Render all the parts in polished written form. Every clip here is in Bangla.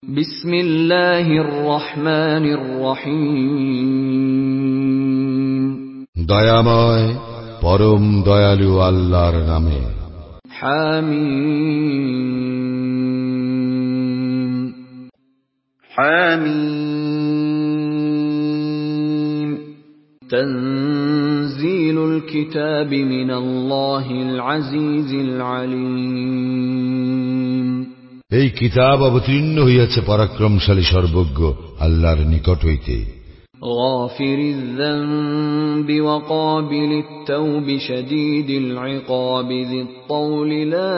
বিসমিল্লাহির রহমানির রহিম। দয়াময় পরম দয়ালু আল্লাহর নামে। হামিম হামিম তানজিলুল কিতাবি মিনাল্লাহিল আজিজিল আলীম। এই কিতাব অবতীর্ণ হইয়াছে পরাক্রমশালী সর্বজ্ঞ আল্লাহর নিকট হইতে। গাফিরিয যামবি ওয়া ক্বাবিলিত তাওবি শাদীদিল ইকাবি যিত তাওলি লা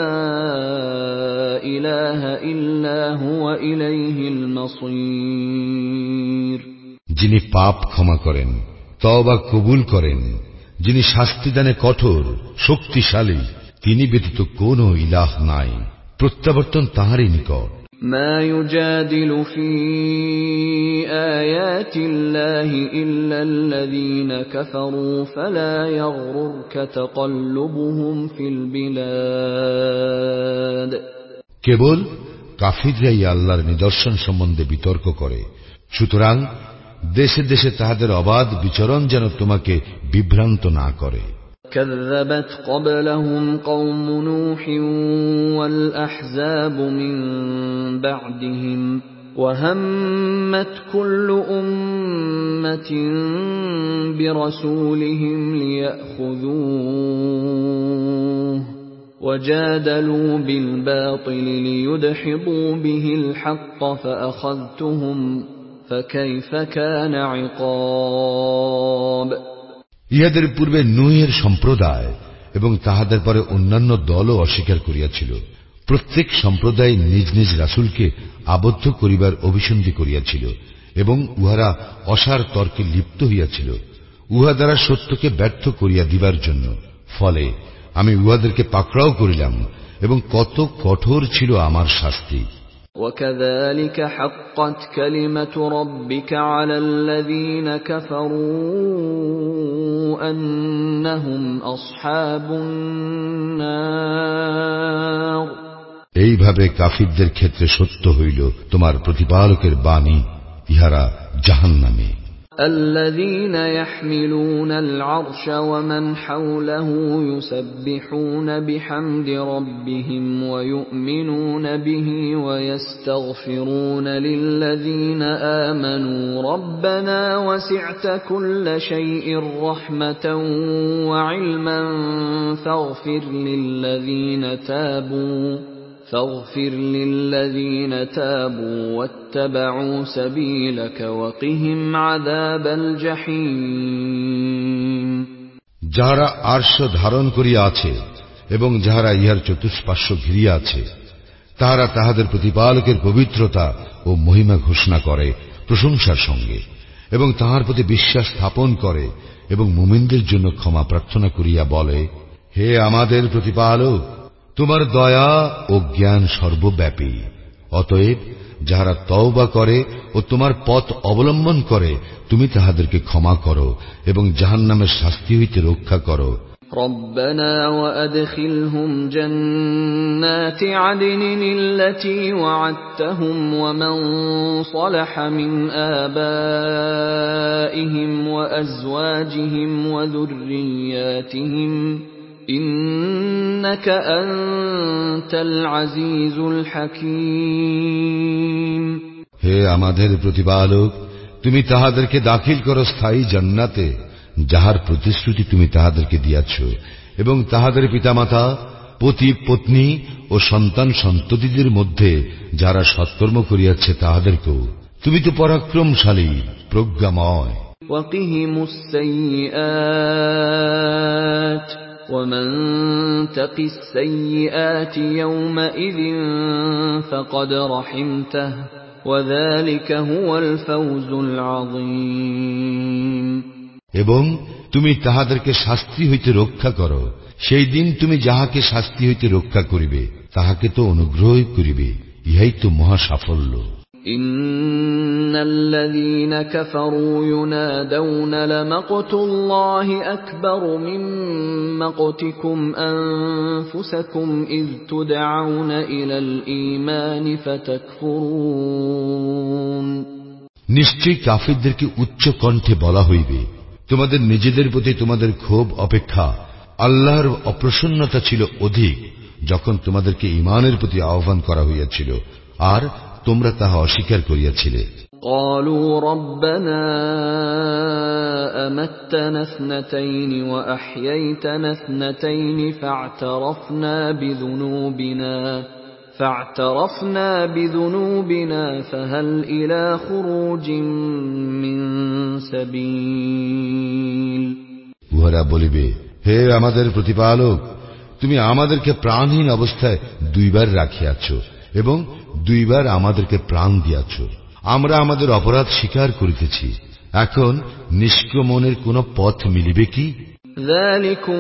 ইলাহা ইল্লা হুয়া ইলাইহিল মাসীর। যিনি পাপ ক্ষমা করেন, তওবা কবুল করেন, যিনি শাস্তিদানে কঠোর, শক্তিশালী, তিনি ব্যতীত কোনো ইলাহ নাই, প্রত্যাবর্তন তাঁহারই নিকট। মা ইউজাদিলু ফি আয়াতিল্লাহি ইল্লাল্লাযীনা কাফারু ফালা ইয়াগরুরকা তাকাল্লুবুহুম ফিল বিলাদ। কেবল কাফিররাই আল্লাহর নিদর্শন সম্বন্ধে বিতর্ক করে, সুতরাং দেশে দেশে তাহাদের অবাধ বিচরণ যেন তোমাকে বিভ্রান্ত না করে। كذبت قبلهم قوم نوح والأحزاب من بعدهم وهمت كل أمة برسولهم ليأخذوه وجادلوا بالباطل ليدحضوا به الحق فأخذتهم فكيف كان عقاب। ইহাদের পূর্বে নূহের সম্প্রদায় এবং তাহাদের পরে অন্যান্য দলও অস্বীকার করিয়াছিল। প্রত্যেক সম্প্রদায় নিজ নিজ রাসূলকে আবদ্ধ করিবার অভিসন্ধি করিয়াছিল এবং উহারা অসার তর্কে লিপ্ত হইয়াছিল, উহা দ্বারা সত্যকে ব্যর্থ করিয়া দিবার জন্য। ফলে আমি উহাদেরকে পাকড়াও করিলাম এবং কত কঠোর ছিল আমার শাস্তি। وَكَذَلِكَ حَقَّتْ كَلِمَةُ رَبِّكَ عَلَى الَّذِينَ كَفَرُوا أَنَّهُمْ أَصْحَابُ النَّارِ। এইভাবে কাফিরদের ক্ষেত্রে সত্য হইল তোমার প্রতিপালকের বাণী, ইহারা জাহান্নামে। الذين يحملون العرش ومن حوله يسبحون بحمد ربهم ويؤمنون به ويستغفرون للذين آمنوا ربنا وسعت كل شيء رحمة وعلما فاغفر للذين تابوا واتبعوا سبيلك وقهم عذاب الجحيم। যাহারা আরশ ধারণ করিয়া আছে এবং যাহারা ইহার চতুষ্পার্শ্ব ঘিরিয়া আছে, তাহারা তাহাদের প্রতিপালকের পবিত্রতা ও মহিমা ঘোষণা করে প্রশংসার সঙ্গে এবং তাহার প্রতি বিশ্বাস স্থাপন করে এবং মুমিনদের জন্য ক্ষমা প্রার্থনা করিয়া বলে, হে আমাদের প্রতিপালক, তোমার দয়া ও জ্ঞান সর্বব্যাপী। অতএব যাহারা তওবা করে ও তোমার পথ অবলম্বন করে, তুমি তাহাদেরকে ক্ষমা করো এবং জাহান্নামের শাস্তি হইতে রক্ষা করো। ربنا وأدخلهم جنات عدن التي وعدتهم ومن صلح من آبائهم وأزواجهم وذرياتهم إنك أنت العزيز الحكيم। হে আমাদের প্রতিপালক, তুমি তাহাদেরকে দাখিল করো স্থায়ী জান্নাতে, যাহার প্রতিশ্রুতি তুমি তাহাদেরকে দিয়াছ, এবং তাহাদের পিতামাতা, পতি পত্নী ও সন্তান সন্ততিদের মধ্যে যারা সৎকর্ম করিয়াছে তাহাদেরকেও। তুমি তো পরাক্রমশালী, প্রজ্ঞাময়। ওয়াকিহিমুস সাইয়্যাত ومن تق السيئات يومئذ فقد رحمته وذلك هو الفوز العظيم। এবং তুমি তাহাদেরকে শাস্তি হইতে রক্ষা করো, সেই দিন তুমি যাহাকে শাস্তি হইতে রক্ষা করিবে তাহাকে তো অনুগ্রহই করিবে, ইহাই তো মহা সাফল্য। ইন্নাল্লাযীনা কাফারু ইউনাদাউনা লামাকতুল্লাহি আকবারু মিন মাকতিকুম আনফুসাকুম ইয তুদআউনা ইলাল ঈমানি ফাতাকফুরুন নিশ্চয়ই কাফিরদেরকে উচ্চ কণ্ঠে বলা হইবে, তোমাদের নিজেদের প্রতি তোমাদের ক্ষোভ অপেক্ষা আল্লাহর অপ্রসন্নতা ছিল অধিক যখন তোমাদেরকে ঈমানের প্রতি আহ্বান করা হইয়াছিল, আর তোমরা তাহা অস্বীকার করিয়াছিলে। قالوا ربنا أمتنا اثنتين وأحييتنا اثنتين فاعترفنا بذنوبنا فهل إلى خروج من سبيل। উহারা বলিবে, হে আমাদের প্রতিপালক, তুমি আমাদেরকে প্রাণহীন অবস্থায় দুইবার রাখিয়াছ এবং দুইবার আমাদেরকে প্রাণ দিয়াছ। আমরা আমাদের অপরাধ স্বীকার করিতেছি, এখন নিষ্ক্রমণের কোন পথ মিলিবে কি? ذلكم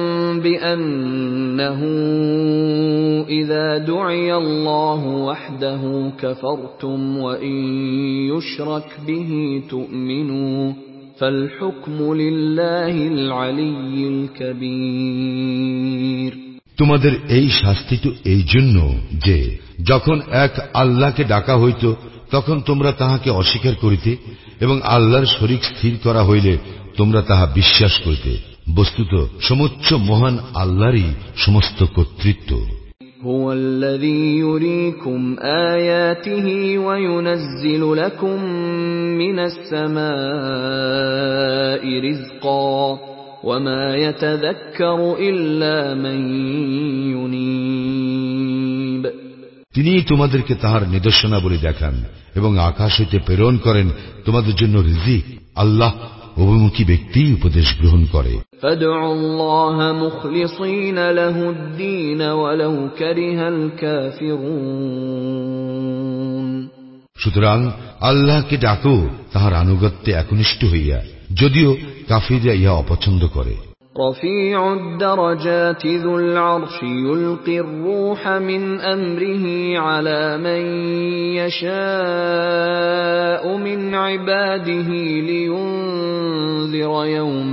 بأنه إذا دعي الله وحده كفرتم وإن يشرك به تؤمنوا فالحكم لله العلي الكبير। তোমাদের এই শাস্তি তো এই জন্য যে যখন এক আল্লাহকে ডাকা হইত তখন তোমরা তাহাকে অস্বীকার করিতে এবং আল্লাহর শরীক স্থির করা হইলে তোমরা তাহা বিশ্বাস করিতে। বস্তুত সমুচ্চ মহান আল্লাহরই সমস্ত কর্তৃত্ব। هو الذي يريكم آياته وينزل لكم من السماء رزقا وما يتذكر إلا من ينيب। তিনি তোমাদেরকে তাহার নিদর্শনাবলী দেখান এবং আকাশ হইতে প্রেরণ করেন তোমাদের জন্য রিজিক। আল্লাহ অভিমুখী ব্যক্তি উপদেশ গ্রহণ করে। فادعوا الله مخلصين له الدين ولو كره الكافرون। সুতরাং আল্লাহকে ডাকো তাহার আনুগত্যে একনিষ্ঠ হইয়া, যদিও কাফিররা ইহা অপছন্দ করে। رفيع الدرجات ذو العرش يلقي الروح من أمره على من يشاء من عباده لينذر يوم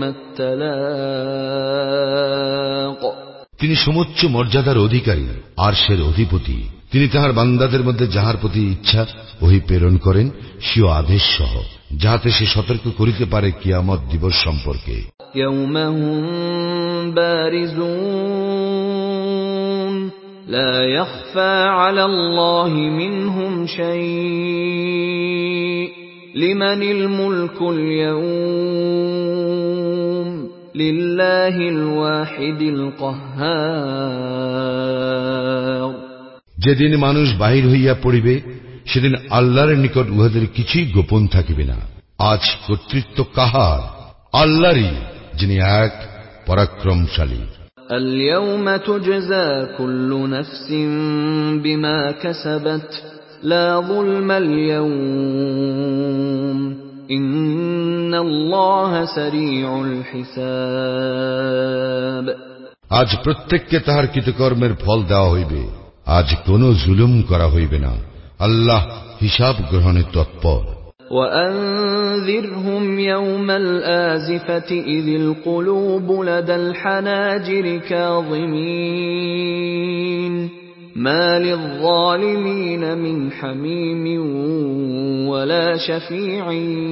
التلاق। তিনি সমুচ্চ মর্যাদার অধিকারী, আরশের অধিপতি। তিনি তাহার বান্দাদের মধ্যে যাহার প্রতি ইচ্ছা ওহি প্রেরণ করেন স্বীয় আদেশ সহ, যাহাতে সে সতর্ক করিতে পারে কিয়ামত দিবস সম্পর্কে। يوم هم بارزون لا يخفى على الله منهم شيء لمن الملك اليوم لله الواحد القهار। যেদিন মানুষ বাহির হইয়া পড়িবে সেদিন আল্লাহর নিকট উহাদের কিছুই গোপন থাকিবে না। আজ কর্তৃত্ব কাহার? আল্লাহরই, যিনি এক পরাক্রমশালী। اليوم تجزى كل نفس بما كسبت لا ظلم اليوم إن الله سريع الحساب। আজ প্রত্যেককে তাহার কৃতকর্মের ফল দেওয়া হইবে, আজ কোনো জুলুম করা হইবে না। আল্লাহ হিসাব গ্রহণে তৎপর। وأنذرهم يوم الآزفة إذ القلوب لدى الحناجر كاظمين ما للظالمين من حميم ولا شفيع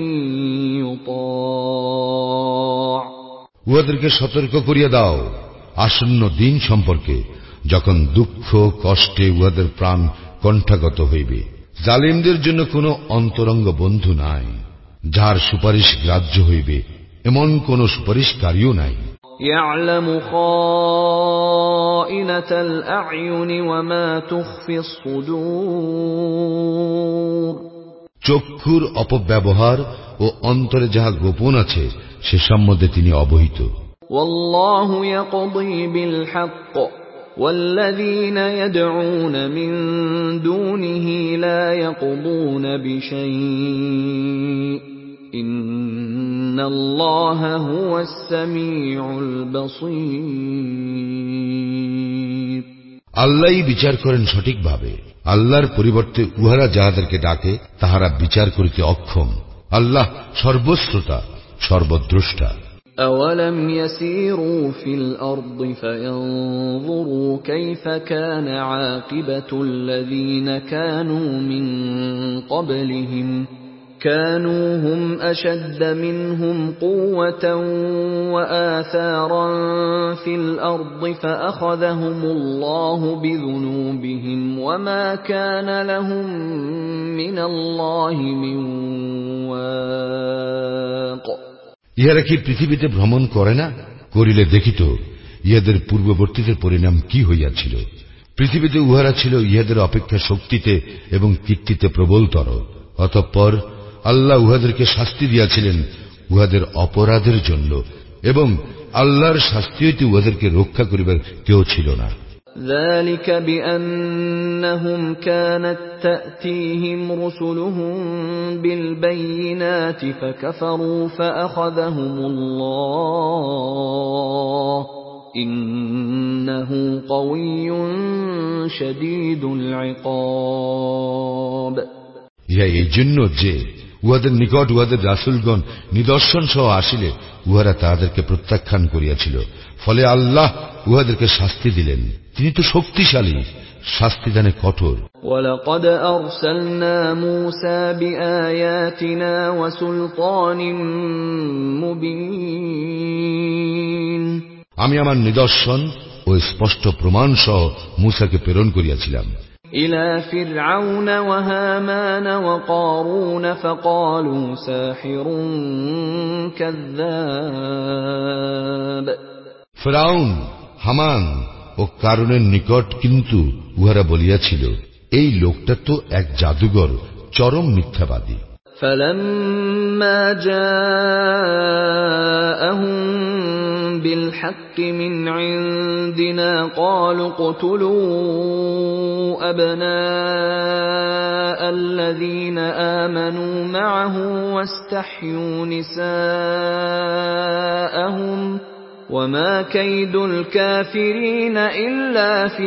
يطاع। উহাদেরকে সতর্ক করিয়া দাও আসন্ন দিন সম্পর্কে, যখন দুঃখ কষ্টে উহাদের প্রাণ কণ্ঠাগত হইবে। জালিমদের জন্য কোন অন্তরঙ্গ বন্ধু নাই, যার সুপারিশ গ্রাহ্য হইবে এমন কোন সুপারিশকারীও নাই। يعلم خائنة الأعين وما تخفي الصدور। চক্ষুর অপব্যবহার ও অন্তরে যাহা গোপন আছে সে সম্বন্ধে তিনি অবহিত। والله يقضي بالحق والذين يدعون من دونه لا يقضون بشيء إن الله هو السميع البصير। আল্লাহই বিচার করেন সঠিকভাবে। আল্লাহর পরিবর্তে উহারা যাহাদেরকে ডাকে তাহারা বিচার করিতে অক্ষম। আল্লাহ সর্বশ্রোতা, সর্বদ্রষ্টা। أولم يسيروا في الأرض فينظروا كيف كان عاقبة الذين كانوا من قبلهم كانوا هم أشد منهم قوة وآثارا في الأرض فأخذهم الله بذنوبهم وما كان لهم من الله من واق ইহারা কি পৃথিবীতে ভ্রমণ করে না? করিলে দেখিত ইহাদের পূর্ববর্তীদের পরিণাম কি হইয়াছিল। পৃথিবীতে উহারা ছিল ইহাদের অপেক্ষা শক্তিতে এবং কীর্তিতে প্রবলতর। অতঃপর আল্লাহ উহাদেরকে শাস্তি দিয়াছিলেন উহাদের অপরাধের জন্য, এবং আল্লাহর শাস্তি হইতে উহাদেরকে রক্ষা করিবার কেউ ছিল না। ذلك بأنهم كانت تأتيهم رسلهم بالبينات فكفروا فأخذهم الله إنه قوي شديد العقاب ইহা এই জন্য যে উহাদের নিকট উহাদের রাসূলগণ নিদর্শন সহ আসিলে উহারা তাহাদেরকে প্রত্যাখ্যান করিয়াছিল, ফলে আল্লাহ উহাদেরকে শাস্তি দিলেন। তিনি তো শক্তিশালী, শাস্তিদানে কঠোর। وَلَقَدْ أَرْسَلْنَا مُوسَى بِآيَاتِنَا وَسُلْطَانٍ مُبِينٍ আমি আমার নিদর্শন ও স্পষ্ট প্রমাণ সহ মূসাকে প্রেরণ করিয়াছিলাম إِلَى فِرْعَوْنَ وَهَامَانَ وَقَارُونَ فَقَالُوا سَاحِرٌ كَذَّابٌ ফিরআউন, হামান ও কারুনের নিকট কিন্তু উহারা বলিয়াছিল, এই লোকটা তো এক জাদুঘর, চরম মিথ্যাবাদী। فَلَمَّا جَاءَهُم بِالْحَقِّ مِنْ عِندِنَا قَالُوا اقْتُلُوا أَبْنَاءَ الَّذِينَ آمَنُوا مَعَهُ وَاسْتَحْيُوا نِسَاءَهُمْ وَمَا كَيْدُ الْكَافِرِينَ إِلَّا فِي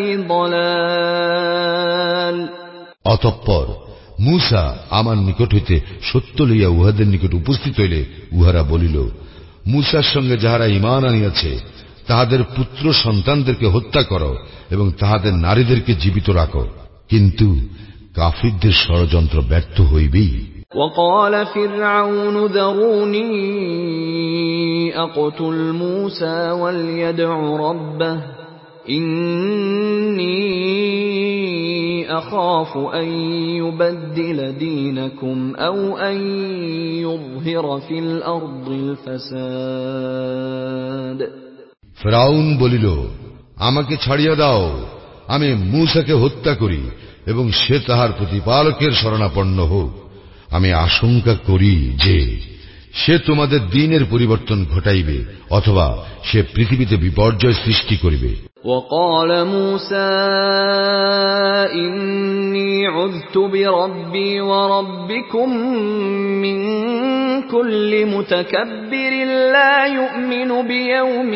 ضَلَالٍ অতঃপর মূসা আমার নিকট হইতে সত্য লইয়া উহাদের নিকট উপস্থিত হইলে উহারা বলিল, মূসার সঙ্গে যাহারা ঈমান আনিয়াছে তাহাদের পুত্র সন্তানদেরকে হত্যা করো এবং তাহাদের নারীদেরকে জীবিত রাখো, কিন্তু কাফিরদের ষড়যন্ত্র ব্যর্থ হইবেই। وقال فرعون ذروني أقتل موسى وليدع ربه إني أخاف أن يبدل دينكم أو أن يظهر في الأرض الفساد ফিরআউন বলিল, আমাকে ছাড়িয়া দাও, আমি মূসাকে হত্যা করি এবং সে তাহার প্রতিপালকের শরণাপন্ন হোক। আমি আশঙ্কা করি যে সে তোমাদের দ্বীনের পরিবর্তন ঘটাইবে অথবা সে পৃথিবীতে বিপর্যয় সৃষ্টি করিবে। وقال موسى إني عذت بربي وربكم من كل متكبر لا يؤمن بيوم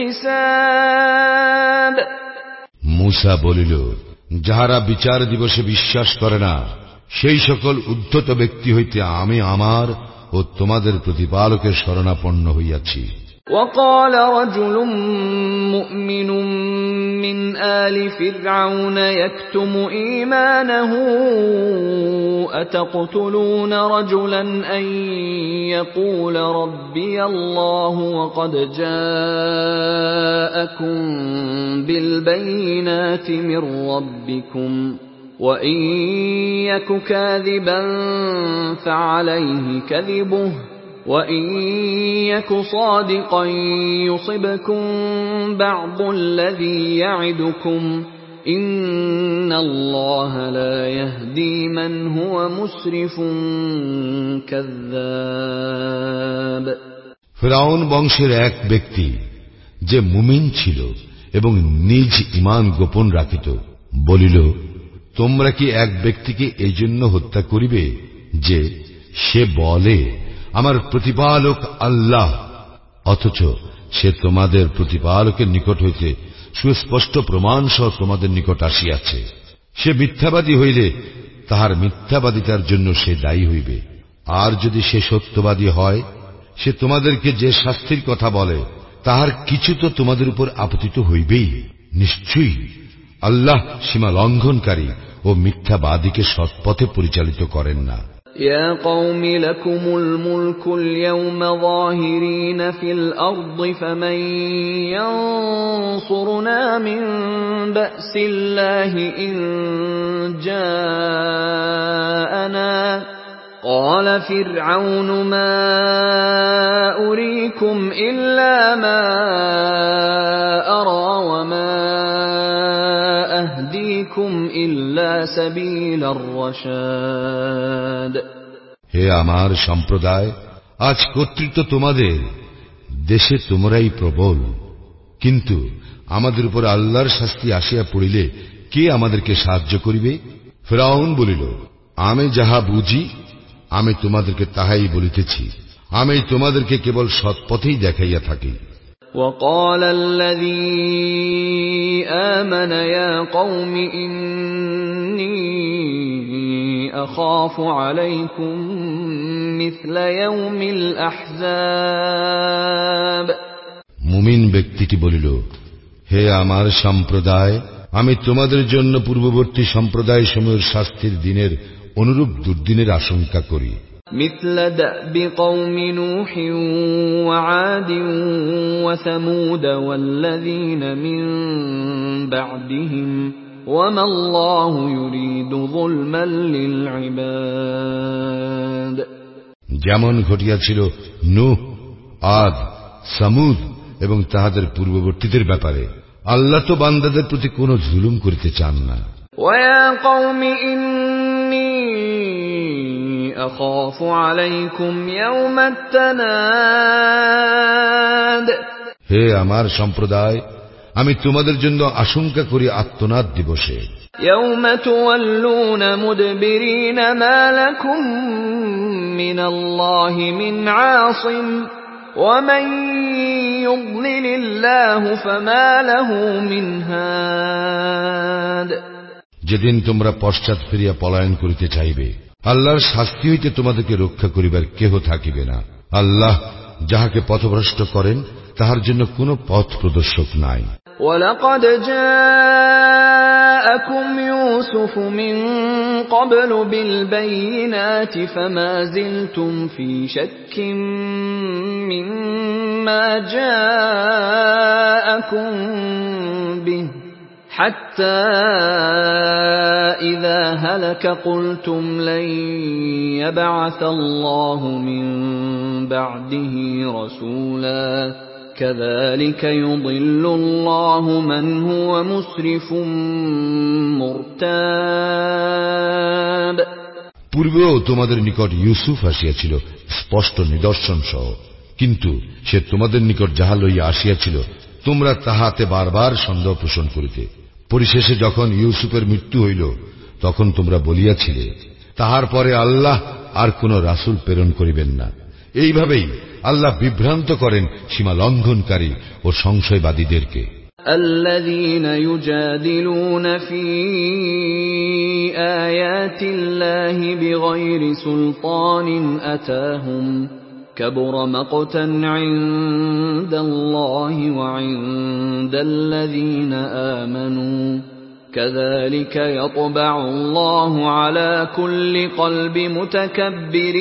الحساب মূসা বলিল, যাহারা বিচার দিবসে বিশ্বাস করে না সেই সকল উদ্ধত ব্যক্তি হইতে আমি আমার ও তোমাদের প্রতিপালকের শরণাপন্ন হইয়াছি। وقال رجل مؤمن من آل فرعون يكتم إيمانه أتقتلون رجلا أن يقول ربي الله وقد جاءكم بالبينات من ربكم وَإِن يَكُ كَاذِبًا فَعَلَيْهِ كَذِبُهُ وَإِن يَكُ صَادِقًا يُصِبْكُم بَعْضُ الَّذِي يَعِدُكُمْ إِنَّ اللَّهَ لَا يَهْدِي مَنْ هُوَ مُسْرِفٌ كَذَّابٌ ফিরআউন বংশের এক ব্যক্তি যে মুমিন ছিল এবং নিজ ঈমান গোপন রাখিত বলিল, তোমরা কি এক ব্যক্তিকে এই জন্য হত্যা করিবে যে সে বলে আমার প্রতিপালক আল্লাহ, অথচ সে তোমাদের প্রতিপালকের নিকট হইতে সুস্পষ্ট প্রমাণ সহ তোমাদের নিকট আসিয়াছে। সে মিথ্যাবাদী হইলে তাহার মিথ্যাবাদিতার জন্য সে দায়ী হইবে, আর যদি সে সত্যবাদী হয় সে তোমাদেরকে যে শাস্তির কথা বলে তাহার কিছু তো তোমাদের উপর আপতিত হইবেই। নিশ্চয়ই আল্লাহ সীমা লঙ্ঘনকারী ও মিথ্যাবাদীকে সৎপথে পরিচালিত করেন না। يا قوم لكم الملك اليوم ظاهرين في الأرض فمن ينصرنا من بأس الله إن جاءنا قال فرعون ما أريكم إلا ما أرى وما أهديكم إلا سبيل الرشاد হে আমার সম্প্রদায়, আজ কর্তৃত্ব তোমাদের, দেশে তোমরাই প্রবল, কিন্তু আমাদের উপর আল্লাহর শাস্তি আসিয়া পড়িলে কে আমাদেরকে সাহায্য করিবে? ফিরআউন বলিল, আমি যাহা বুঝি আমি তোমাদেরকে তাহাই বলিতেছি, আমি তোমাদেরকে কেবল সৎপথেই দেখাইয়া থাকি। وقال الذي آمن يا قوم إني أخاف عليكم مثل يوم الأحزاب মুমিন ব্যক্তিটি বলিল, হে আমার সম্প্রদায়, আমি তোমাদের জন্য পূর্ববর্তী সম্প্রদায় সমূহের শাস্তির দিনের অনুরূপ দুর্দিনের আশঙ্কা করি। مثل دأب قوم نوح وعاد وثمود والذين من بعدهم وما الله يريد ظلما للعباد যেমন ঘটিয়াছিল নূহ, আদ, সামুদ এবং তাহাদের পূর্ববর্তীদের ব্যাপারে, আল্লাহ তো বান্দাদের প্রতি কোনো জুলুম করিতে চান না। ويا قوم إني أخاف عليكم يوم التناد হে আমার সম্প্রদায়, আমি তোমাদের জন্য আশঙ্কা করি আত্মনাদ দিবসে, يوم تولون مدبرين ما لكم من الله من عاصم ومن يضلل الله فما له من هاد যেদিন তোমরা পশ্চাৎ ফিরিয়া পলায়ন করিতে চাইবে, আল্লাহর শাস্তি হইতে তোমাদেরকে রক্ষা করিবার কেহ থাকিবে না। আল্লাহ যাহাকে পথভ্রষ্ট করেন তাহার জন্য কোনো পথ প্রদর্শক নাই। وَلَقَدْ جَاءَكُمْ يُوسُفُ مِنْ قَبْلُ بِالْبَيِّنَاتِ فَمَا زِلْتُمْ فِي شَكٍّ مِّمَّا جَاءَكُمْ بِهِ حَتَّى إِذَا هَلَكَ قُلْتُمْ لَنْ يَبْعَثَ اللَّهُ مِنْ بَعْدِهِ رَسُولًا كَذَلِكَ يُضِلُّ اللَّهُ مَنْ هُوَ مُسْرِفٌ مُرْتَابٌ পূর্বেও তোমাদের নিকট ইউসুফ আসিয়াছিল স্পষ্ট নিদর্শন সহ, কিন্তু সে তোমাদের নিকট যাহা লইয়া আসিয়াছিল তোমরা তাহাতে বারবার সন্দেহ পোষণ করিতে। পরিশেষে যখন ইউসুফের মৃত্যু হইল তখন তোমরা বলিয়াছিলে, তাহার পরে আল্লাহ আর কোন রাসূল প্রেরণ করিবেন না। এইভাবেই আল্লাহ বিভ্রান্ত করেন সীমা লঙ্ঘনকারী ও সংশয়বাদীদেরকে। الذين يجادلون في آيات الله بغير سلطان أتاهم كبر مقتا عند الله وعند الذين آمنوا كذلك يطبع الله على كل قلب متكبر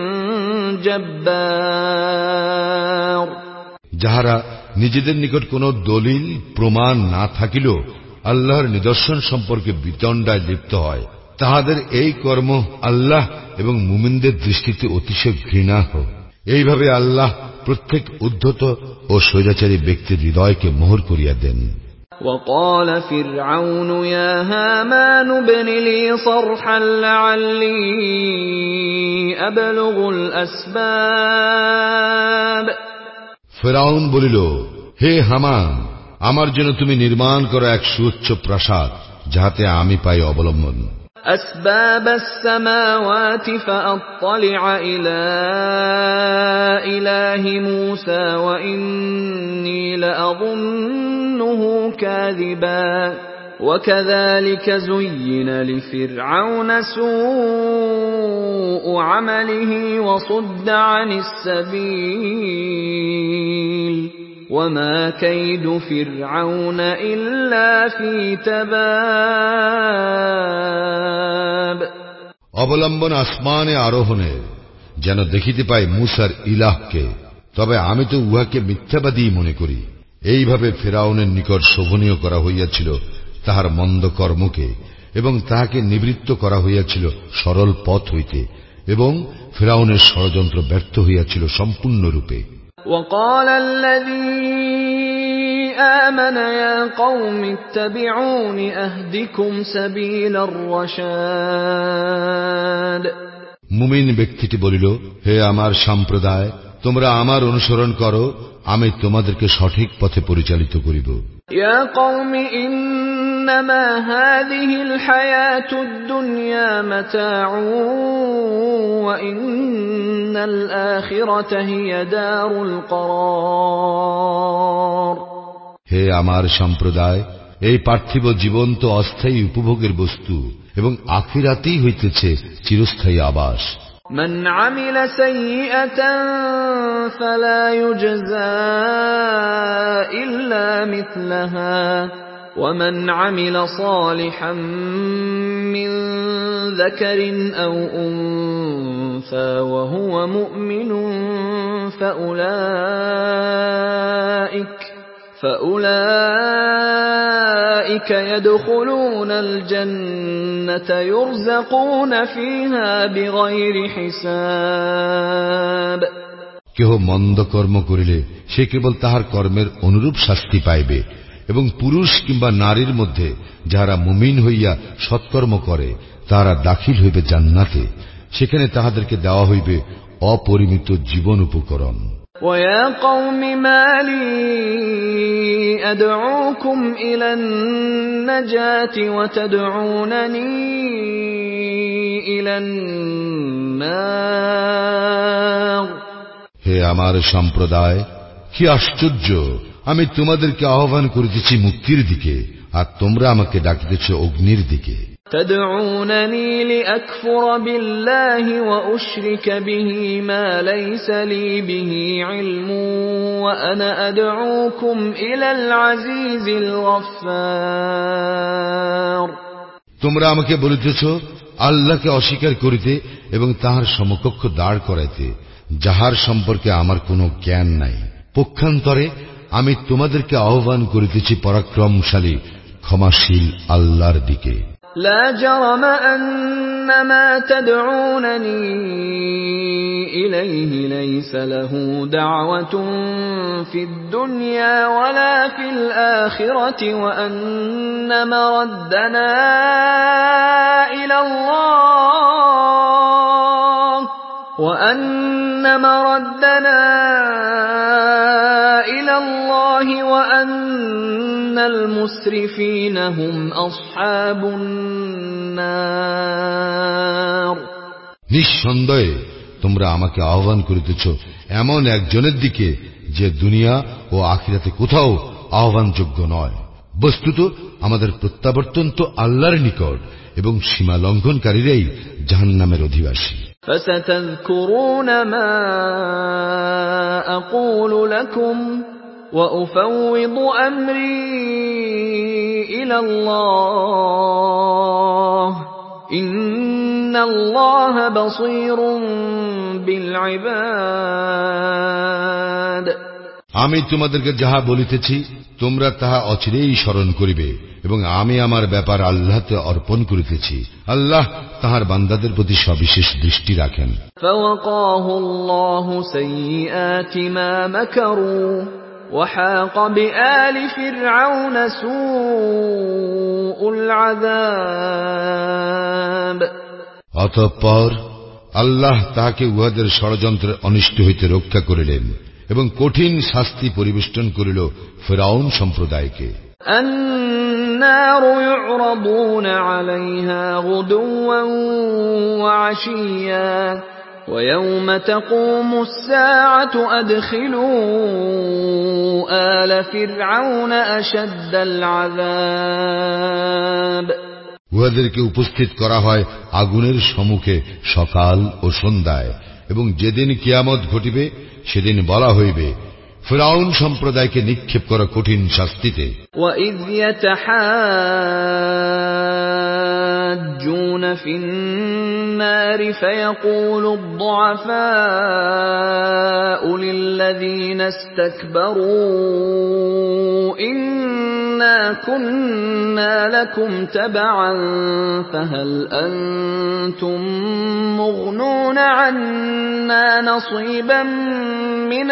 جبار যাহারা নিজেদের নিকট কোনো দলিল প্রমাণ না থাকিলেও আল্লাহর নিদর্শন সম্পর্কে বিতণ্ডায় লিপ্ত হয়, তাহাদের এই কর্ম আল্লাহ এবং মুমিনদের দৃষ্টিতে অতিশয় ঘৃণাহ। এইভাবে আল্লাহ প্রত্যেক উদ্ধত ও স্বৈরাচারী ব্যক্তির হৃদয়কে মোহর করিয়া দেন। وقال فرعون يا هامان ابن لي صرحا لعلي أبلغ الأسباب ফিরআউন বলিল, হে হামান, আমার জন্য তুমি নির্মাণ করো এক সুউচ্চ প্রাসাদ, যাহাতে আমি পাই অবলম্বন। أسباب السماوات فأطلع إلى إله موسى وإني لأظنه كاذبا وكذلك زين لفرعون سوء عمله وصد عن السبيل وما كيد فرعون إلا في تباب অবলম্বন আসমানে আরোহণের, যেন দেখিতে পাই মূসার ইলাহকে, তবে আমি তো উহাকে মিথ্যাবাদী মনে করি। এইভাবে ফিরআউনের নিকট শোভনীয় করা হইয়াছিল তাহার মন্দ কর্মকে, এবং তাহাকে নিবৃত্ত করা হইয়াছিল সরল পথ হইতে, এবং ফিরআউনের ষড়যন্ত্র ব্যর্থ হইয়াছিল সম্পূর্ণরূপে। وقال الذي آمن يا قوم اتبعون أهدكم سبيل الرشاد। মুমিন ব্যক্তিটি বলিল, হে আমার সম্প্রদায়, তোমরা আমার অনুসরণ করো, আমি তোমাদেরকে সঠিক পথে পরিচালিত করিব। يا قوم إنما هذه الحياة الدنيا متاع وإن الآخرة هي دار القرار। হে আমার সম্প্রদায়, এই পার্থিব জীবন তো অস্থায়ী উপভোগের বস্তু, এবং আখিরাতেই হইতেছে চিরস্থায়ী আবাস। من عمل سيئة فلا يجزى إلا مثلها ومن عمل صالحا من ذكر أو أنثى وهو مؤمن فأولئك يدخلون الجنة يرزقون فيها بغير حساب। কেহ মন্দ কর্ম করিলে সে কেবল তাহার কর্মের অনুরূপ শাস্তি পাইবে, এবং পুরুষ কিংবা নারীর মধ্যে যাহারা মুমিন হইয়া সৎকর্ম করে তাহারা দাখিল হইবে জান্নাতে, সেখানে তাহাদেরকে দেওয়া হইবে অপরিমিত জীবন উপকরণ। وَيَا قَوْمِ مَا لِي أَدْعُوكُمْ إِلَى النَّجَاةِ وَتَدْعُونَنِي إِلَى النَّارِ। হে আমার সম্প্রদায়, কি আশ্চর্য! আমি তোমাদেরকে আহ্বান করিতেছি মুক্তির দিকে, আর তোমরা আমাকে ডাকিতেছ অগ্নির দিকে। تدعونني لأكفر بالله وأشرك به ما ليس لي به علم وأنا أدعوكم إلى العزيز الغفار। তোমরা আমাকে বলিতেছ আল্লাহকে অস্বীকার করিতে এবং তাহার সমকক্ষ দাঁড় করাইতে, যাহার সম্পর্কে আমার কোনো জ্ঞান নাই। পক্ষান্তরে আমি তোমাদেরকে আহ্বান করিতেছি পরাক্রমশালী ক্ষমাশীল আল্লাহর দিকে। لا جرم أن ما تدعونني إليه ليس له دعوة في الدنيا ولا في الآخرة وأن مردنا إلى الله وأن المسرفين هم أصحاب النار। নিঃসন্দেহে তোমরা আমাকে আহ্বান করিতেছ এমন একজনের দিকে যে দুনিয়া ও আখিরাতে কোথাও আহ্বানযোগ্য নয়। বস্তুত আমাদের প্রত্যাবর্তন তো আল্লাহর নিকট, এবং সীমা লঙ্ঘনকারীরাই জাহান্নামের অধিবাসী। فستذكرون ما أقول لكم وأفوض أمري إلى الله إن الله بصير بالعباد। আমি তোমাদেরকে যাহা বলিতেছি তোমরা তাহা অচিরেই স্মরণ করিবে, এবং আমি আমার ব্যাপার আল্লাহতে অর্পণ করিতেছি। আল্লাহ তাহার বান্দাদের প্রতি সবিশেষ দৃষ্টি রাখেন। فوقاه الله سيئات ما مكروا وحاق بآل فرعون سوء العذاب। অতঃপর আল্লাহ তাহাকে উহাদের ষড়যন্ত্রের অনিষ্ট হইতে রক্ষা করিলেন, এবং কঠিন শাস্তি পরিবেষ্টন করিল ফিরআউন সম্প্রদায়কে। النار يعرضون عليها غدوا وعشيا ويوم تقوم الساعة أدخلوا آل فرعون أشد العذاب। উহাদেরকে উপস্থিত করা হয় আগুনের সম্মুখে সকাল ও সন্ধ্যায়, এবং যেদিন কিয়ামত ঘটিবে সেদিন বলা হইবে, ফিরআউন সম্প্রদায়কে নিক্ষেপ করা কঠিন শাস্তিতে। وَإِذْ يَتَحَاجُّونَ يحاجون في النار فيقول الضعفاء للذين استكبروا إنا كنا لكم تبعا فهل أنتم مغنون عنا نصيبا من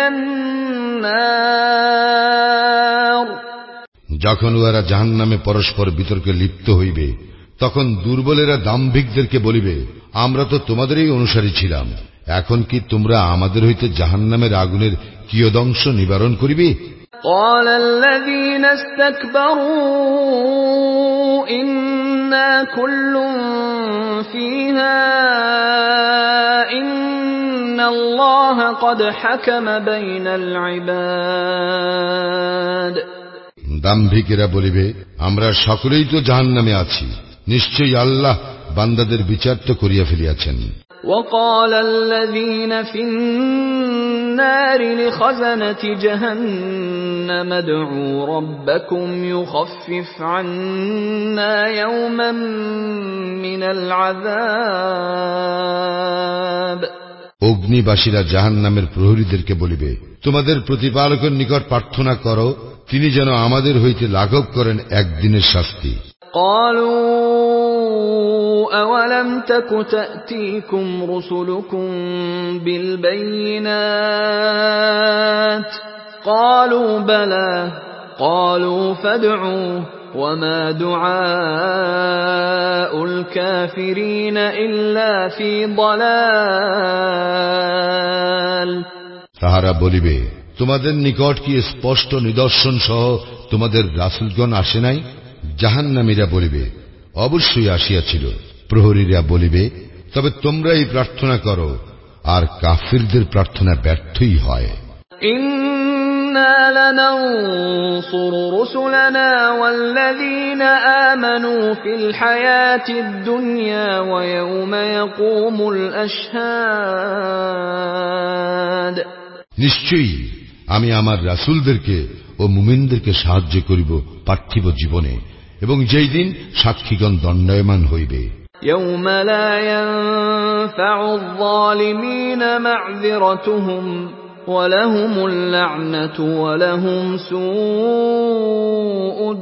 النار। যখন ওরা জাহান্নামে পরস্পর বিতর্কে লিপ্ত হইবে তখন দুর্বলেরা দাম্ভিকদেরকে বলিবে, আমরা তো তোমাদেরই অনুসারী ছিলাম, এখন কি তোমরা আমাদের হইতে জাহান্নামের আগুনের কিয়দংশ নিবারণ করিবে? قال الذين استكبروا إنا كل فيها إن الله قد حكم بين العباد। দাম্ভিকেরা বলিবে, আমরা সকলেই তো জাহান্নামে আছি, নিশ্চয়ই আল্লাহ বান্দাদের বিচার তো করিয়া ফেলিয়াছেন। وقال الذين في النار لخزنة جهنم ادعوا ربكم يخفف عنا يوما من العذاب। অগ্নিবাসীরা জাহান্নামের প্রহরীদেরকে বলিবে, তোমাদের প্রতিপালকের নিকট প্রার্থনা করো তিনি যেন আমাদের হইতে লাঘব করেন একদিনের শাস্তি। قالوا أولم تك تأتيكم رسلكم بالبينات قالوا بلى قالوا فادعوا وما دعاء الكافرين إلا في ضلال। তাহারা বলিবে, তোমাদের নিকট কি স্পষ্ট নিদর্শন সহ তোমাদের রাসূলগণ আসে নাই? জাহান্নামীরা বলিবে, অবশ্যই আসিয়াছিল। প্রহরীরা বলিবে, তবে তোমরাই প্রার্থনা করো, আর কাফিরদের প্রার্থনা ব্যর্থই হয়। ইন্না লানানসুরু রুসুলানা ওয়াল্লাযীনা আমানু ফিল হায়াতিদ দুনিয়া ওয়া ইয়াওমা ইয়াকুমুল আশহাদ। নিশ্চয়ই আমি আমার রাসূলদেরকে ও মুমিনদেরকে সাহায্য করিব পার্থিব জীবনে এবং যেই দিন সাক্ষীগণ দণ্ডায়মান হইবে। ইয়াওমা লা ইয়ানফাউয যালিমিনা মা'যিরাতুহুম ওয়া লাহুমুল লা'নাতু ওয়া লাহুম সুউদ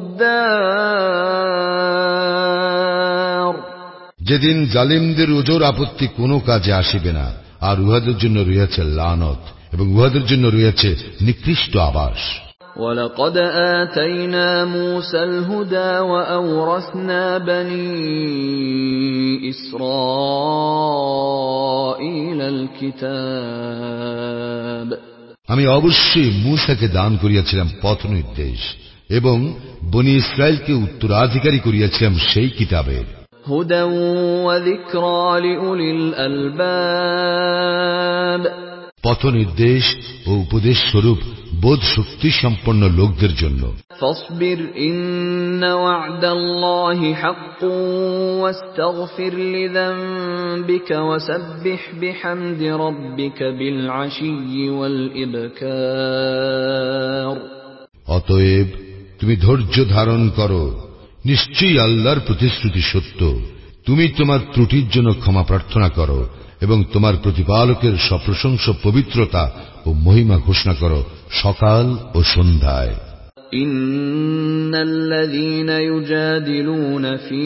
দার। যেদিন জালিমদের ওজর আপত্তি কোনো কাজে আসিবে না, আর উহাদের জন্য রয়েছে লানত এবং উহাদের জন্য রয়েছে নিকৃষ্ট আবাস। وَلَقَدْ آتَيْنَا مُوسَى الْهُدَى وَأَوْرَثْنَا بَنِي إِسْرَائِيلَ الْكِتَابَ। আমি অবশ্যই মূসাকে দান করিয়াছিলাম পথ নির্দেশ এবং বনি ইসরাইলকে উত্তরাধিকারী করিয়াছিলাম সেই কিতাবের। হুদাও ওয়া যিকরা লিউলিল আলবাব। পথ নির্দেশ ও উপদেশ স্বরূপ বোধ শক্তি সম্পন্ন লোকদের জন্য। ফাসবির ইন্না ওয়া'দাল্লাহি হাক্কুন ওয়াস্তাগফির লিযানবিকা ওয়াসাব্বিহ বিহামদি রাব্বিকা বিল আশিয়্যি ওয়াল ইবকার। অতএব তুমি ধৈর্য ধারণ করো, নিশ্চয়ই আল্লাহর প্রতিশ্রুতি সত্য, তুমি তোমার ত্রুটির জন্য ক্ষমা প্রার্থনা করো এবং তোমার প্রতিপালকের সপ্রশংস পবিত্রতা ও মহিমা ঘোষণা করো সকাল ও সন্ধ্যায়। ইন্নাল্লাযীনা ইউজাদিলুনা ফী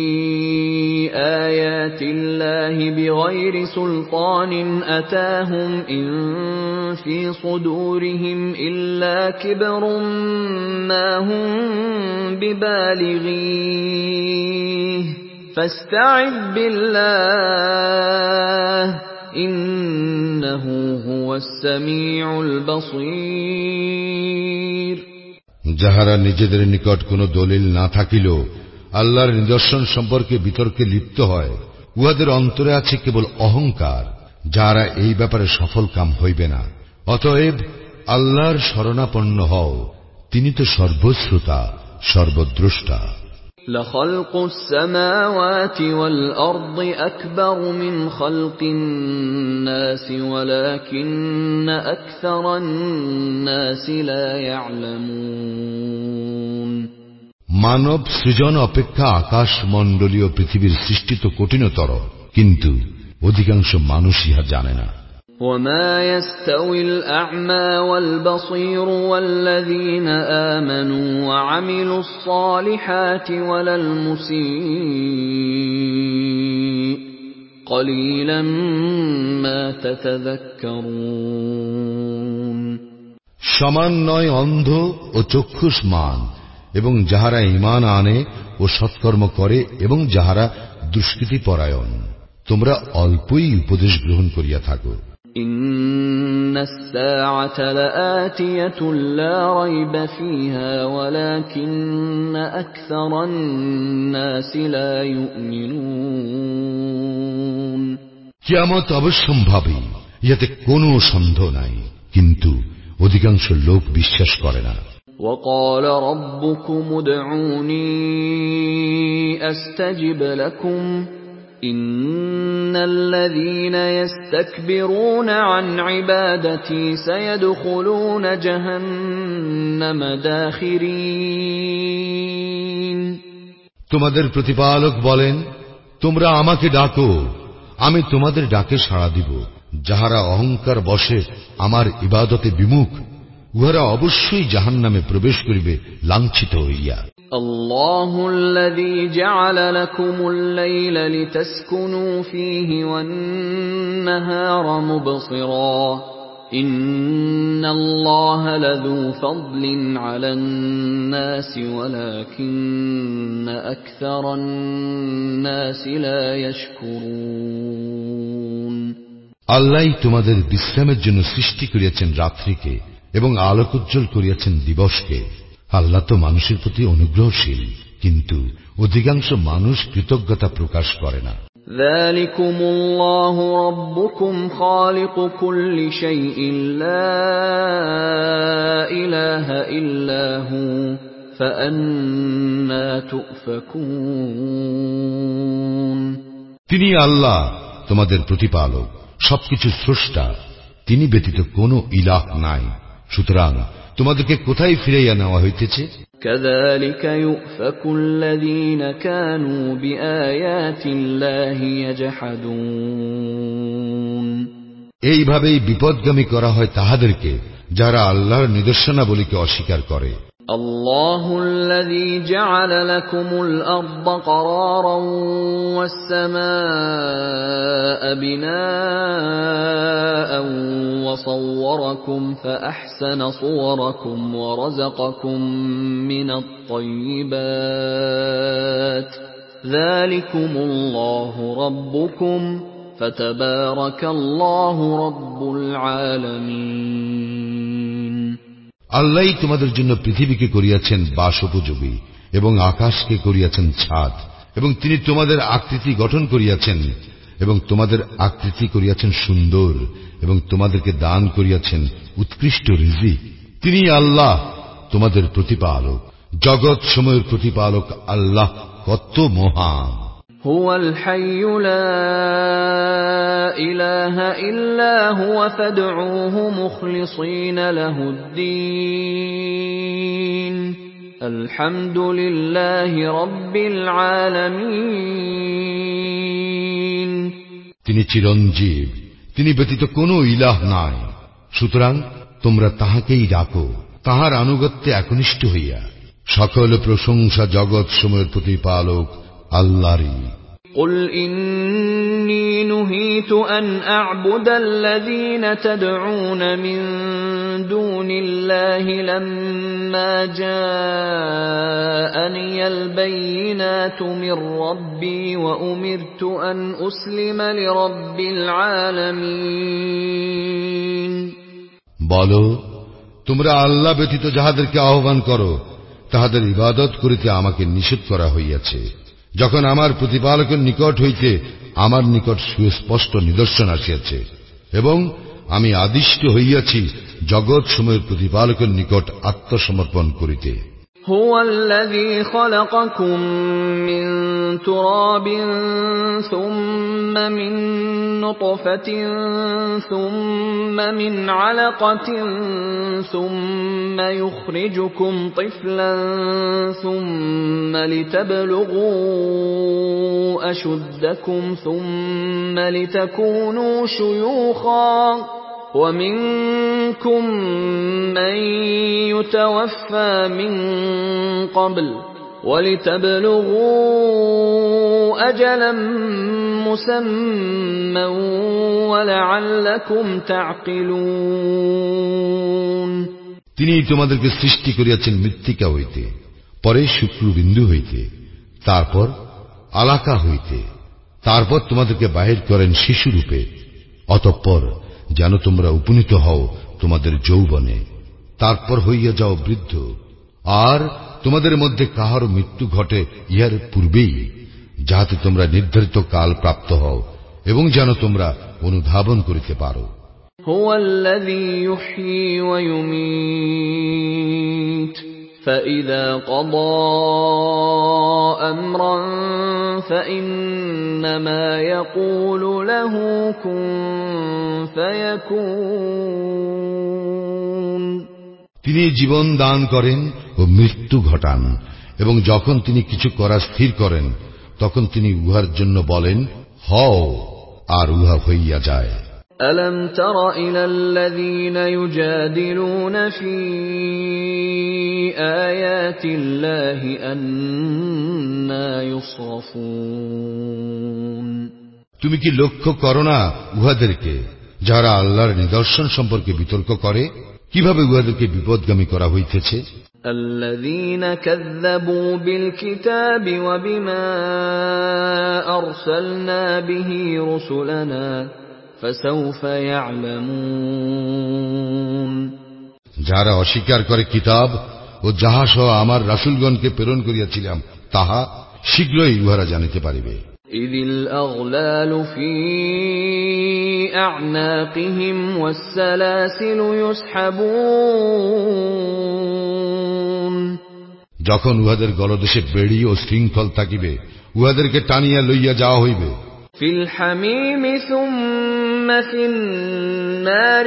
আয়াতিল্লাহি বিগাইরি সুলতানিন আতাহুম ইন ফী সুদুরিহিম ইল্লা কিবরুম মা হুম বিবালিগীহ ফাস্তা'iয বিল্লাহ ইন্নাহু হুয়াস সামিউল বাসীর। যাহারা নিজেদের নিকট কোনো দলিল না থাকিলেও আল্লাহর নিদর্শন সম্পর্কে বিতর্কে লিপ্ত হয়, উহাদের অন্তরে আছে কেবল অহংকার, যাহারা এই ব্যাপারে সফল কাম হইবে না। অতএব আল্লাহর শরণাপন্ন হও, তিনি তো সর্বশ্রোতা সর্বদ্রষ্টা। لخلق السماوات والأرض أكبر من خلق الناس ولكن أكثر الناس لا يعلمون। মানব সৃজন অপেক্ষা আকাশ মণ্ডলীয় পৃথিবীর সৃষ্টি তো কঠিনতর, কিন্তু অধিকাংশ মানুষ ইহা জানে না। وما يستوي الأعمى والبصير والذين آمنوا وعملوا الصالحات ولا المسيء قليلا ما تتذكرون। সমান নয় অন্ধ ও চক্ষুষ্মান এবং যাহারা ঈমান আনে ও সৎকর্ম করে এবং যাহারা দুষ্কৃতি পরায়ণ, তোমরা অল্পই উপদেশ গ্রহণ করিয়া থাকো। ইন্নাস সাআতা লাআতিয়াতুন লা রাইবা ফীহা ওয়ালাকিন্না আকসারান নাসি লা ইউমিনুন। কিয়ামত অবশ্যম্ভাবী, ইহাতে কোনো সন্দেহ নাই, কিন্তু অধিকাংশ লোক বিশ্বাস করে না। وقال ربكم ادعوني أستجب لكم إن الذين يستكبرون عن عبادتي سيدخلون جهنم داخرين। তোমাদের প্রতিপালক বলেন, তোমরা আমাকে ডাকো, আমি তোমাদের ডাকে সাড়া দিব। যাহারা অহংকার বশে আমার ইবাদতে বিমুখ, উহারা অবশ্যই জাহান্নামে প্রবেশ করিবে লাঞ্ছিত হইয়া। আল্লাহুল্লাযী জা'আলা লাকুমুল লাইলা লিতাসকুনু ফীহি ওয়ান-নাহারা মুবসিরা ইন্নাল্লাহা লাযু ফাদলিন আলান-নাসি ওয়ালাকিন্না আকসারান-নাসি লা ইয়াশকুরুন। আল্লাহই তোমাদের বিশ্রামের জন্য সৃষ্টি করিয়াছেন রাত্রিকে এবং আলোকোজ্জ্বল করিয়াছেন দিবসকে। আল্লাহ তো মানুষের প্রতি অনুগ্রহশীল, কিন্তু অধিকাংশ মানুষ কৃতজ্ঞতা প্রকাশ করে না। যালিকুমুল্লাহু রাব্বুকুম খালিকু কুল্লি শাইইন লা ইলাহা ইল্লা হু ফাআন্না তুফাকুন। তিনি আল্লাহ, তোমাদের প্রতিপালক, সবকিছু স্রষ্টা, তিনি ব্যতীত কোনো ইলাহ নাই, সুতরাং তোমাদেরকে কোথায় ফিরাইয়া নেওয়া হইতেছে? কাযালিকা ইউফাকুল্লাযীনা কানূ বিআয়াতিল্লাহি ইয়াজহাদুন। এইভাবেই বিপদগামী করা হয় তাহাদেরকে, যারা আল্লাহর নিদর্শনাবলীকে অস্বীকার করে। আল্লাহুল্লাযী জা'আলা লাকুমুল আরদা ক্বারারান ওয়াস সামাআ বিনাআন ওয়া সাওওয়ারাকুম ফাআহসানা সুওয়ারাকুম ওয়া রাযাকাকুম মিনাত তাইয়্যিবাত যালিকুমুল্লাহু রাব্বুকুম ফাতাবারাকাল্লাহু রাব্বুল আলামিন। আল্লাহই তোমাদের জন্য পৃথিবীকে করিয়াছেন বাসোপযোগী এবং আকাশকে করিয়াছেন ছাদ, এবং তিনি তোমাদের আকৃতি গঠন করিয়াছেন এবং তোমাদের আকৃতি করিয়াছেন সুন্দর, এবং তোমাদেরকে দান করিয়াছেন উৎকৃষ্ট রিজিক। তিনি আল্লাহ তোমাদের প্রতিপালক, জগৎ সমূহের প্রতিপালক আল্লাহ কত মহান। হুয়াল হাইয়্যু লা ইলাহা ইল্লা হুয়া ফাদউহু মুখলিসিনা লাহুদ-দ্বীন আলহামদুলিল্লাহি রাব্বিল আলামিন। তিনি চিরঞ্জীব, তিনি ব্যতীত কোনো ইলাহ নাই, সুতরাং তোমরা তাহাকেই ডাকো, তাহার আনুগত্যে একনিষ্ঠ হইয়া। সকল প্রশংসা জগৎ সমূহের প্রতিপালক আল্লাহরই। قل إني نهيت أن أعبد الذين تدعون من دون الله لما جاءني البينات من ربي وأمرت أن أسلم لرب العالمين। বলো, তোমরা আল্লাহ ব্যতীত যাহাদেরকে আহ্বান করো, তাহাদের ইবাদত করিতে আমাকে নিষেধ করা হইয়াছে, যখন আমার প্রতিপালকের নিকট হইতে আমার নিকট সুস্পষ্ট নিদর্শন আসিয়াছে, এবং আমি আদিষ্ট হইয়াছি জগৎ সমূহের প্রতিপালকের নিকট আত্মসমর্পণ করিতে। هو الذي خلقكم من تراب ثم من نطفة ثم من علقة ثم يخرجكم طفلا ثم لتبلغوا أشدكم ثم لتكونوا شيوخا ومنكم من يتوفى من قبل ولتبلغوا أجلا مسمى ولعلكم تعقلون তিনি তোমাদেরকে সৃষ্টি করিয়াছেন মৃত্তিকা হইতে, পরে শুক্রবিন্দু হইতে, তারপর আলাকা হইতে, তারপর তোমাদেরকে বাহির করেন শিশুরূপে, অতঃপর যেন তোমরা উপনীত হও তোমাদের যৌবনে, তারপর হইয়া যাও বৃদ্ধ, আর তোমাদের মধ্যে কাহার মৃত্যু ঘটে ইহার পূর্বেই, যাহাতে তোমরা নির্ধারিত কাল প্রাপ্ত হও এবং যেন তোমরা অনুধাবন করিতে পারো। هو الذي يحيي ويميت فإذا قضى أمرا فإنما يقول له كن فيكون তিনি জীবন দান করেন ও মৃত্যু ঘটান, এবং যখন তিনি কিছু করা স্থির করেন তখন তিনি উহার জন্য বলেন হও, আর উহা হইয়া যায়। ألم تر إلى الذين يجادلون في آيات الله أنى يصرفون তুমি কি লক্ষ্য করো না উহাদেরকে যারা আল্লাহর নিদর্শন সম্পর্কে বিতর্ক করে, কিভাবে উহাদেরকে বিপদগামী করা হইতেছে? الذين كذبوا بالكتاب وبما أرسلنا به رسلنا فسوف يعلمون যারা অস্বীকার করে কিতাব ও যাহা সহ আমার রাসূলগণকে প্রেরণ করিয়াছিলাম তাহা, শীঘ্রই উহারা জানিতে পারিবে। إذ الأغلال في أعناقهم والسلاسل يسحبون যখন উহাদের গলদেশে বেড়ি ও শৃঙ্খল থাকিবে, উহাদেরকে টানিয়া লইয়া যাওয়া হইবে। في الحميم ثم في النار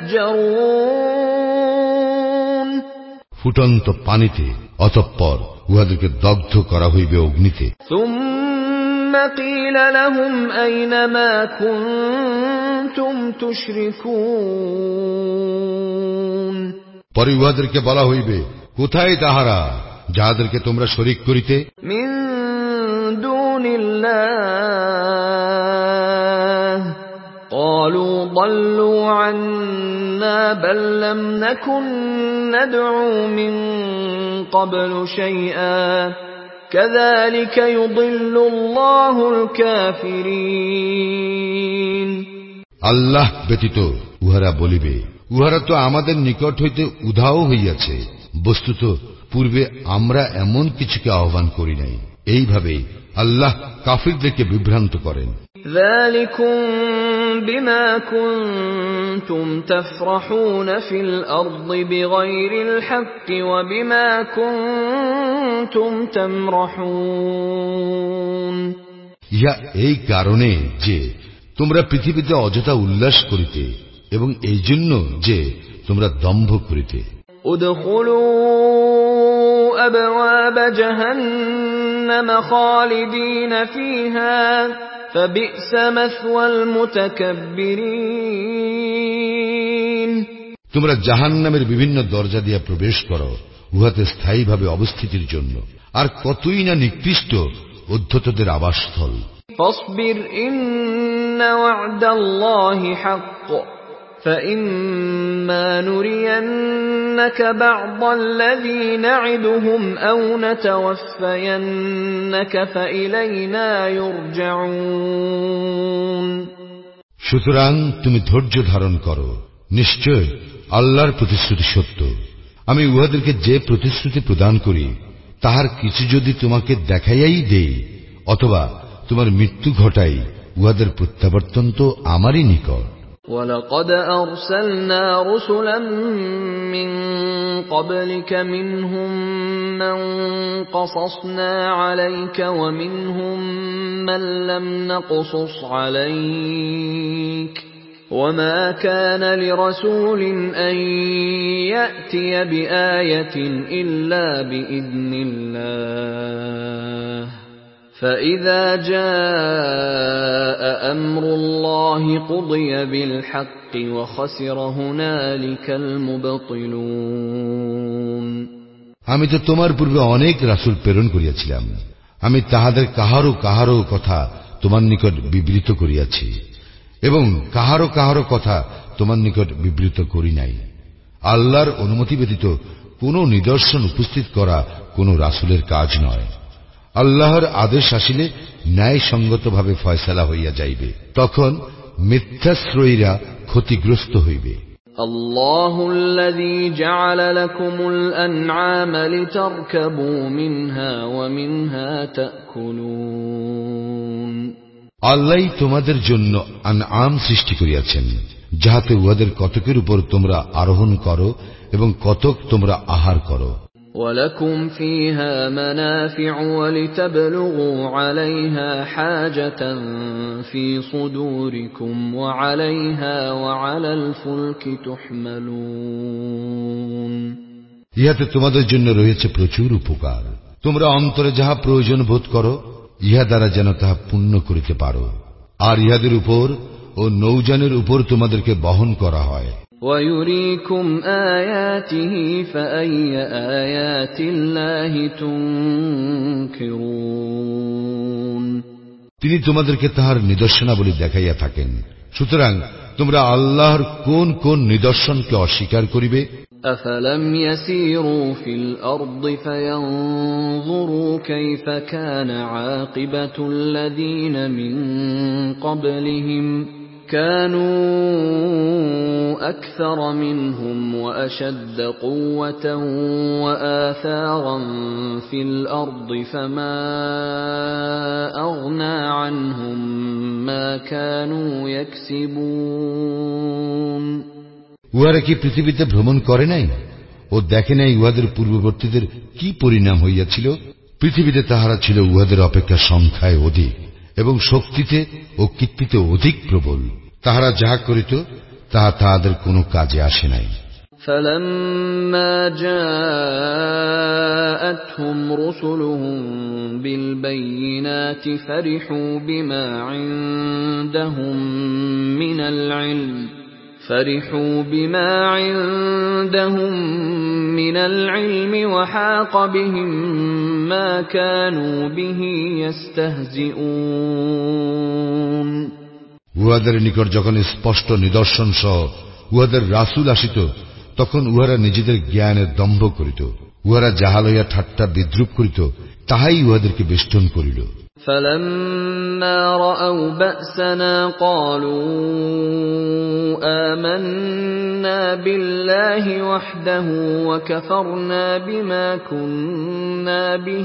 يسجرون ফুটন্ত পানিতে, অতঃপর উহাদেরকে দগ্ধ করা হইবে অগ্নিতে। ثم قيل لهم أين ما كنتم تشركون পরে উহাদেরকে বলা হইবে, কোথায় তাহারা যাহাদেরকে তোমরা শরীক করিতে? من دون الله قالوا ضلوا عنا بل لم نكن ندعو من قبل شيئا كذلك يضل الله الكافرين আল্লাহ ব্যতীত উহারা বলিবে, উহারা তো আমাদের নিকট হইতে উধাও হইয়াছে, বস্তুত পূর্বে আমরা এমন কিছুকে আহ্বান করি নাই। এইভাবে আল্লাহ কাফিরদেরকে বিভ্রান্ত করেন। ذلكم بما كنتم تفرحون في الأرض بغير الحق وبما كنتم تمرحون ইহা এই কারণে যে তোমরা পৃথিবীতে অযথা উল্লাস করিতে, এবং এই জন্য যে তোমরা দম্ভ করিতে। ادخلوا أبواب جهنم خالدين فيها فبئس مثوى المتكبرين তোমরা জাহান্নামের বিভিন্ন দরজা দিয়া প্রবেশ করো, উহাতে স্থায়ীভাবে অবস্থিতির জন্য, আর কতই না নিকৃষ্ট উদ্ধতদের আবাসস্থল। فاصبر إن وعد الله حق فإما نرينك بعض الذي نعدهم أو نتوفينك فإلينا يرجعون সুতরাং তুমি ধৈর্য ধারণ করো, নিশ্চয় আল্লাহর প্রতিশ্রুতি সত্য। আমি উহাদেরকে যে প্রতিশ্রুতি প্রদান করি তাহার কিছু যদি তোমাকে দেখাইয়াই দেই অথবা তোমার মৃত্যু ঘটাই, উহাদের প্রত্যাবর্তন তো আমারই নিকট। وَلَقَدْ أَرْسَلْنَا رُسُلًا مِّن قَبْلِكَ مِنْهُم مَّن قَصَصْنَا عَلَيْكَ وَمِنْهُم مَّن لَّمْ نَقْصُصْ عَلَيْكَ وَمَا كَانَ لِرَسُولٍ أَن يَأْتِيَ بِآيَةٍ إِلَّا بِإِذْنِ اللَّهِ فَإِذَا جَاءَ أَمْرُ اللَّهِ قُضِيَ بِالْحَقِّ وَخَسِرَ هُنَالِكَ الْمُبْطِلُونَ আমি তো তোমার পূর্বে অনেক রাসূল প্রেরণ করিয়াছিলাম। আমি তাহাদের কাহারও কাহারও কথা তোমার নিকট বিবৃত করিয়াছি এবং কাহারও কাহারও কথা তোমার নিকট বিবৃত করি নাই। আল্লাহর অনুমতি ব্যতীত কোন নিদর্শন উপস্থিত করা কোন রাসূলের কাজ নয়। আল্লাহর আদেশ আসিলে ন্যায়সঙ্গতভাবে ফয়সালা হইয়া যাইবে, তখন মিথ্যাশ্রয়ীরা ক্ষতিগ্রস্ত হইবে। আল্লাহুল্লাযী জা'আলা লাকুমুল আন'আমা লিতারকাবু মিনহা ওয়া মিনহা তা'কুলুন। আল্লাহই তোমাদের জন্য আনআম সৃষ্টি করিয়াছেন, যাহাতে উহাদের কতকের উপর তোমরা আরোহণ করো এবং কতক তোমরা আহার করো। وَلَكُمْ فِيهَا مَنَافِعُ وَلِتَبْلُغُوا عَلَيْهَا حَاجَةً فِي صُدُورِكُمْ وَعَلَيْهَا وَعَلَى الْفُلْكِ تُحْمَلُونَ। ইহাতে তোমাদের জন্য রয়েছে প্রচুর উপকার। তোমরা অন্তরে যাহা প্রয়োজন বোধ করো, ইহা দ্বারা যেন তাহা পূর্ণ করিতে পারো, আর ইহাদের উপর ও নৌযানের উপর তোমাদেরকে বহন করা হয়। وَيُرِيكُمْ آيَاتِهِ فَأَيَّ آيَاتِ اللَّهِ تُنْكِرُونَ। তিনি তোমাদেরকে তাহার নিদর্শনাবলী দেখাইয়া থাকেন, সুতরাং তোমরা আল্লাহর কোন কোন নিদর্শনকে অস্বীকার করিবে? أَفَلَمْ يَسِيرُوا فِي الْأَرْضِ فَيَنْظُرُوا كَيْفَ كَانَ عَاقِبَةُ الَّذِينَ مِنْ قَبْلِهِمْ كَانُوا أَكْثَرَ مِنْهُمْ وَأَشَدَّ قُوَّةً وَآثَارًا فِي الْأَرْضِ فَمَا أَغْنَى عَنْهُمْ مَا كَانُوا يَكْسِبُونَ। উহারা কি পৃথিবীতে ভ্রমণ করে নাই ও দেখে নাই উহাদের পূর্ববর্তীদের কি পরিণাম হইয়াছিল? পৃথিবীতে তাহারা ছিল উহাদের অপেক্ষা সংখ্যায় অধিক এবং শক্তিতে ও কীর্তিতে অধিক প্রবল। তাহারা যাহা করিত তাহা তাহাদের কোনো কাজে আসে নাই। فَلَمَّا جَاءَتْهُمْ رُسُلُهُم بِالْبَيِّنَاتِ فَرِحُوا بِمَا عِندَهُم مِّنَ الْعِلْمِ وَحَاقَ بِهِم مَّا كَانُوا بِهِ يَسْتَهْزِئُونَ। উহাদের নিকট যখন স্পষ্ট নিদর্শন সহ উহাদের রাসূল আসিত, তখন উহারা নিজেদের জ্ঞানের দম্ভ করিত। উহারা যাহা লইয়া ঠাট্টা বিদ্রুপ করিত, তাহাই উহাদেরকে বেষ্টন করিল। فَلَمَّا رَأَوْا بَأْسَنَا قَالُوا آمَنَّا بِاللَّهِ وَحْدَهُ وَكَفَرْنَا بِمَا كُنَّا بِهِ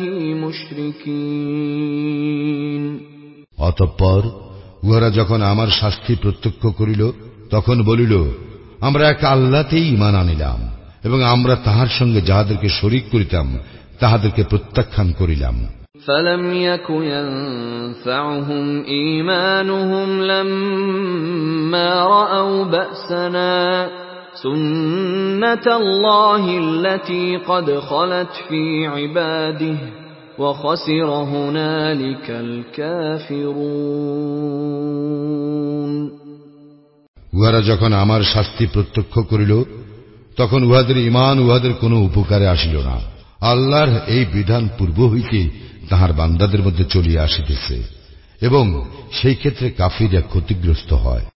مُشْرِكِينَ। অতঃপর উহারা যখন আমার শাস্তি প্রত্যক্ষ করিল, তখন বলিল, আমরা এক আল্লাহতেই ঈমান আনিলাম এবং আমরা তাহার সঙ্গে যাহাদেরকে শরীক করিতাম তাহাদেরকে প্রত্যাখ্যান করিলাম। فَلَمْ يَكُ يَنفَعُهُمْ إِيمَانُهُمْ لَمَّا رَأَوْا بَأْسَنَا سُنَّةَ اللَّهِ الَّتِي قَدْ خَلَتْ فِي عِبَادِهِ وَخَسِرَ هُنَالِكَ الْكَافِرُونَ। উহারা যখন আমার শাস্তি প্রত্যক্ষ করিল, তখন উহাদের ঈমান উহাদের কোনো উপকারে আসিল না। আল্লাহর এই বিধান পূর্ব হইতে তাহার বান্দাদের মধ্যে চলিয়া আসিতেছে এবং সেই ক্ষেত্রে কাফিররা ক্ষতিগ্রস্ত হয়।